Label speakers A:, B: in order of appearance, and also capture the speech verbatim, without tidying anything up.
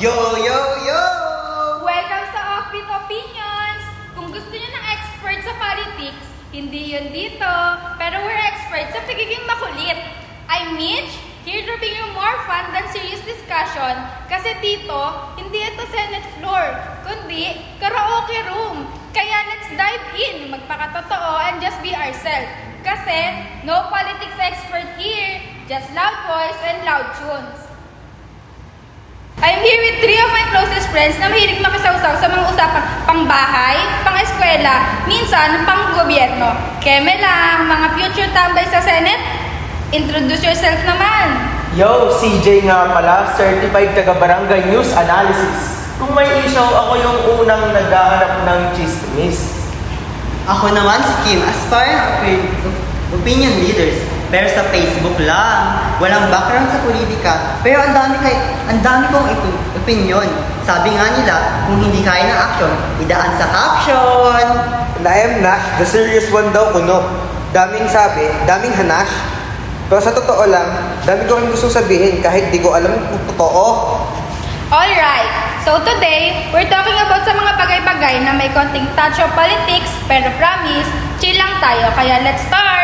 A: Yo, yo, yo!
B: Welcome sa Offbeat Opinions! Kung gusto nyo ng expert sa politics, hindi yun dito. Pero we're experts sa pagiging makulit. I'm Mitch, here to bring you more fun than serious discussion. Kasi dito, hindi ito Senate floor, kundi karaoke room. Kaya let's dive in, magpakatotoo and just be ourselves. Kasi no politics expert here, just loud voice and loud tunes. I'm here with three of my closest friends na mahilig makisawsaw sa mga usapang pangbahay, pang-eskwela, minsan pang-gobyerno. Keme lang, mga future tambay sa Senate, introduce yourself naman.
A: Yo, C J nga pala, certified taga-barangay news analysis. Kung may issue, ako yung unang naghahanap ng chismis.
C: Ako naman si Kim, aspiring opinion leaders. Pero sa Facebook lang, walang background sa politika. Pero ang dami kay, ang dami kong ip- opinion. Sabi nga nila, kung hindi kaya ng action, idaan sa caption.
D: And I am Nash, the serious one daw kuno. Daming sabi, daming hanash. Pero sa totoo lang, dami ko rin gustong sabihin kahit di ko alam kung totoo.
B: Alright, so today, we're talking about sa mga bagay-bagay na may konting touch of politics, pero promise, chill lang tayo. Kaya let's start!